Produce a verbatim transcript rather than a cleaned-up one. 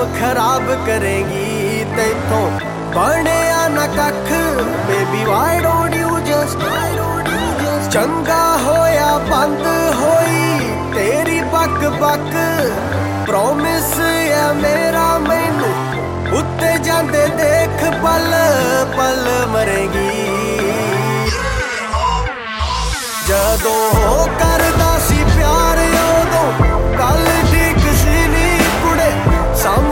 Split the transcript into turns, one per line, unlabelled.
खराब करेंगी तेथों बनया ना कख baby why don't you just चंगा होया बंद होई तेरी बक बक प्रॉमिस है मेरा मैनू उत्ते जांदे देख पल पल मरेगी जदों करदा